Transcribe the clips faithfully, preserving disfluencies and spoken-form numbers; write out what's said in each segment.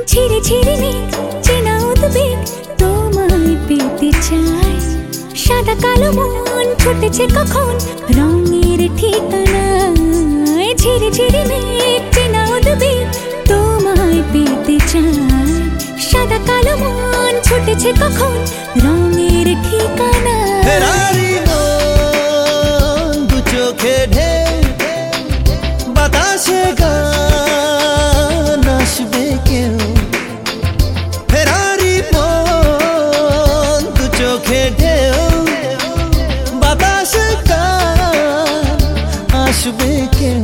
ঝিরি ঝিরি মেঘ চেনা উদ্বেগ তোমায় পেতে চাই। সাদা কালো মন ছুটেছে কখন রঙের ঠিকানায়। ঝিরি ঝিরি মেঘ চেনা উদ্বেগ তোমায় পেতে চাই। সাদা কালো মন ছুটেছে কখন রঙের ঠিকানায়। দু চোখে ঢেউ বাতাসে গান আসবে কেউ। ফেরারি মন দু চোখে ঢেউ বাতাসে গান আসবে কেউ।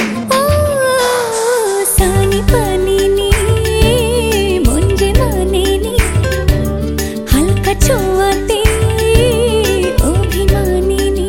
সানি পানি নি মন যে মানে নি হালকা ছোঁয়াতে অভিমানিনী।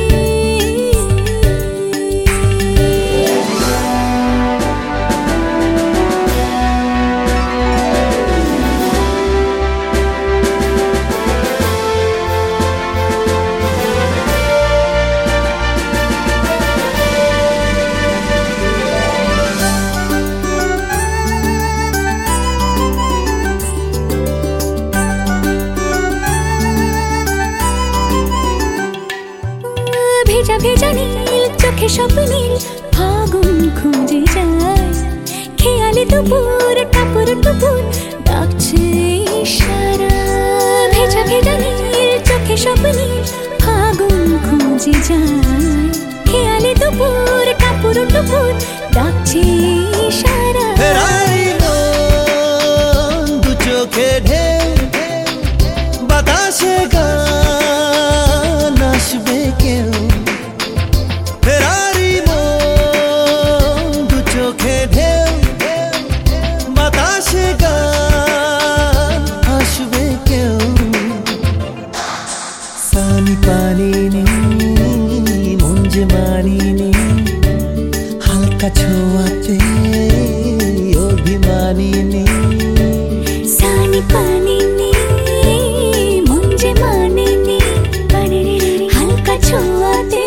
ভেজা ভেজা নীল চোখে স্বপ্নীল ফাগুন খুঁজে যায়। খেয়ালি দুপুর টাপুর টুপুর ডাকছে ইশারা। ভেজা ভেজা নীল চোখে স্বপ্নীল ফাগুন খুঁজে যায়। খেয়ালি দুপুর টাপুর টুপুর ডাকছে ইশারা। ফেরারি মন দু চোখে ঢেউ বাতাসে গান আসবে কেউ। ফেরারি মন দু চোখে ঢেউ বাতাসে গান আসবে কেউ। সানি পানি নি মন যে মানিনি হালকা ছোঁয়াতে অভিমানিনী। সানি পানি নি মন যে মানে নি হালকা ছোঁয়াতে